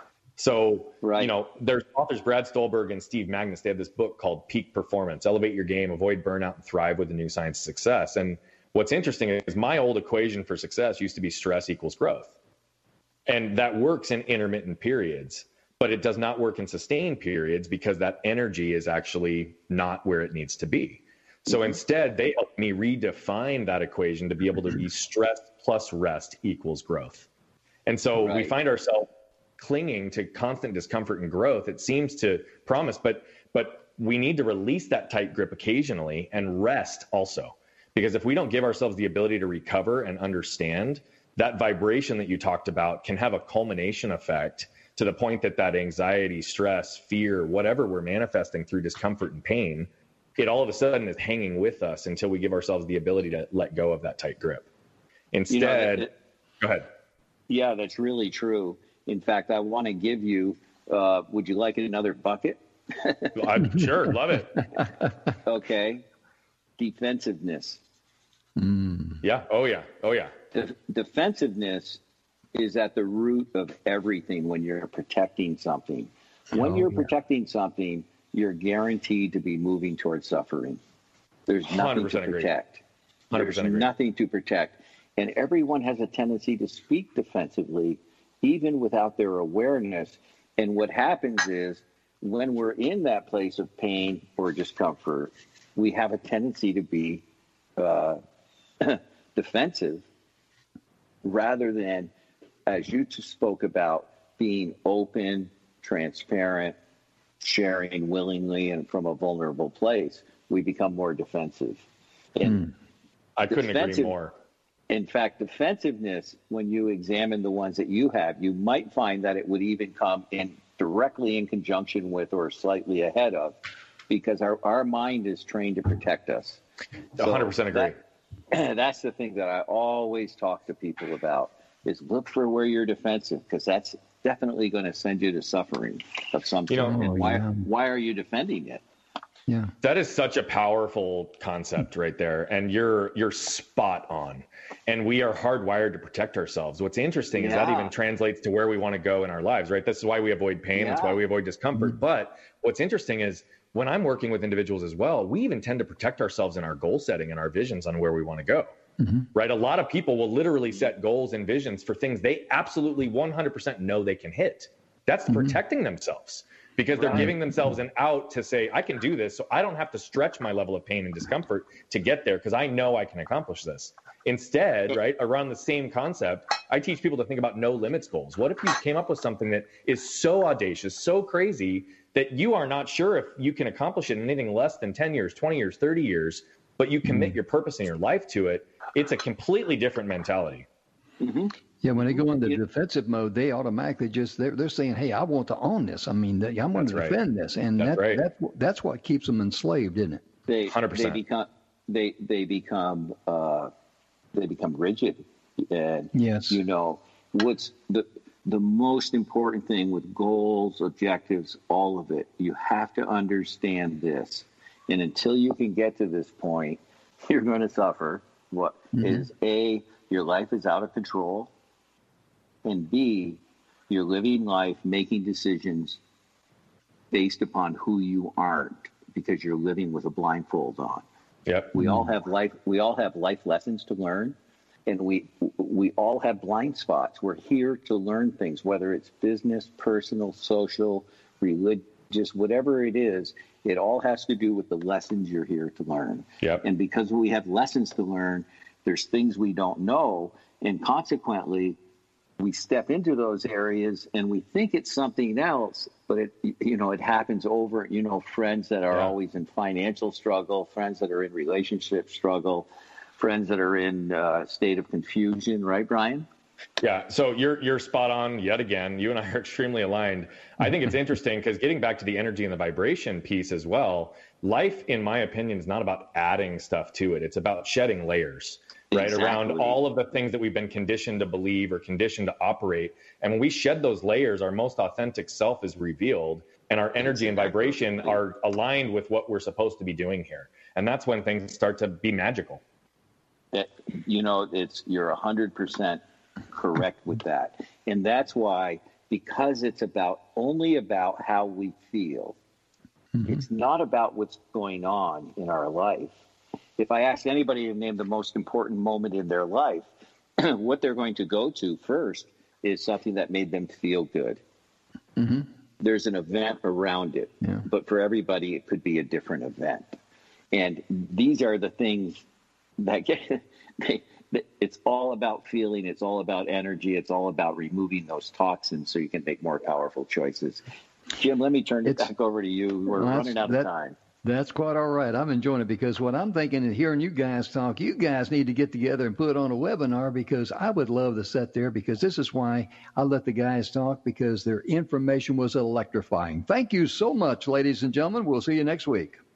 So, there's authors Brad Stolberg and Steve Magnus. They have this book called Peak Performance, Elevate Your Game, Avoid Burnout, and Thrive with the New Science of Success. And what's interesting is my old equation for success used to be stress equals growth. And that works in intermittent periods, but it does not work in sustained periods because that energy is actually not where it needs to be. So instead, they helped me redefine that equation to be able to be stress plus rest equals growth. And so we find ourselves clinging to constant discomfort and growth. It seems to promise, but we need to release that tight grip occasionally and rest also. Because if we don't give ourselves the ability to recover and understand, that vibration that you talked about can have a culmination effect to the point that anxiety, stress, fear, whatever we're manifesting through discomfort and pain, it all of a sudden is hanging with us until we give ourselves the ability to let go of that tight grip. Instead, go ahead. Yeah, that's really true. In fact, I want to give you, would you like another bucket? Sure, love it. Okay. Defensiveness. Yeah. Oh, yeah. Defensiveness is at the root of everything when you're protecting something. When you're protecting something, you're guaranteed to be moving towards suffering. There's nothing to protect. There's nothing to protect. And everyone has a tendency to speak defensively, even without their awareness. And what happens is when we're in that place of pain or discomfort, we have a tendency to be defensive rather than, as you spoke about, being open, transparent, sharing willingly and from a vulnerable place. We become more defensive. And I couldn't agree more. In fact, defensiveness, when you examine the ones that you have, you might find that it would even come in directly in conjunction with or slightly ahead of, because our mind is trained to protect us. 100% agree. That's the thing that I always talk to people about, is look for where you're defensive, because that's definitely going to send you to suffering of some sort. Why are you defending it? Yeah, that is such a powerful concept right there, and you're spot on. And we are hardwired to protect ourselves. What's interesting is that even translates to where we want to go in our lives, right? This is why we avoid pain. That's why we avoid discomfort. But what's interesting is when I'm working with individuals as well, we even tend to protect ourselves in our goal setting and our visions on where we want to go, right? A lot of people will literally set goals and visions for things they absolutely 100% know they can hit. That's protecting themselves, because they're giving themselves an out to say, I can do this, so I don't have to stretch my level of pain and discomfort to get there, because I know I can accomplish this. Instead, right, around the same concept, I teach people to think about no limits goals. What if you came up with something that is so audacious, so crazy, that you are not sure if you can accomplish it in anything less than 10 years, 20 years, 30 years, but you commit your purpose and your life to it? It's a completely different mentality. Yeah, when they go into defensive mode, they automatically they're saying, "Hey, I want to own this. I mean, I'm going to defend this," and that's what keeps them enslaved, isn't it? 100%. They become rigid. And yes, what's the most important thing with goals, objectives, all of it. You have to understand this, and until you can get to this point, you're going to suffer. What is A? Your life is out of control. And B, you're living life, making decisions based upon who you aren't, because you're living with a blindfold on. Yep. We all have life lessons to learn, and we all have blind spots. We're here to learn things, whether it's business, personal, social, religious, whatever it is. It all has to do with the lessons you're here to learn. Yep. And because we have lessons to learn, there's things we don't know, and consequently, we step into those areas and we think it's something else, but it happens over, friends that are always in financial struggle, friends that are in relationship struggle, friends that are in a state of confusion, right, Brian? Yeah, so you're spot on yet again. You and I are extremely aligned. I think it's interesting because getting back to the energy and the vibration piece as well, life, in my opinion, is not about adding stuff to it. It's about shedding layers, right? Exactly. Around all of the things that we've been conditioned to believe or conditioned to operate. And when we shed those layers, our most authentic self is revealed, and our energy and vibration are aligned with what we're supposed to be doing here. And that's when things start to be magical. You're 100% correct with that. And that's why, because it's only about how we feel, it's not about what's going on in our life. If I ask anybody to name the most important moment in their life, what they're going to go to first is something that made them feel good. Mm-hmm. There's an event around it, but for everybody, it could be a different event. And these are the things that it's all about feeling. It's all about energy. It's all about removing those toxins so you can make more powerful choices. Jim, let me turn it back over to you. We're running out of time. That's quite all right. I'm enjoying it because what I'm thinking and hearing you guys talk, you guys need to get together and put on a webinar, because I would love to sit there, because this is why I let the guys talk, because their information was electrifying. Thank you so much, ladies and gentlemen. We'll see you next week.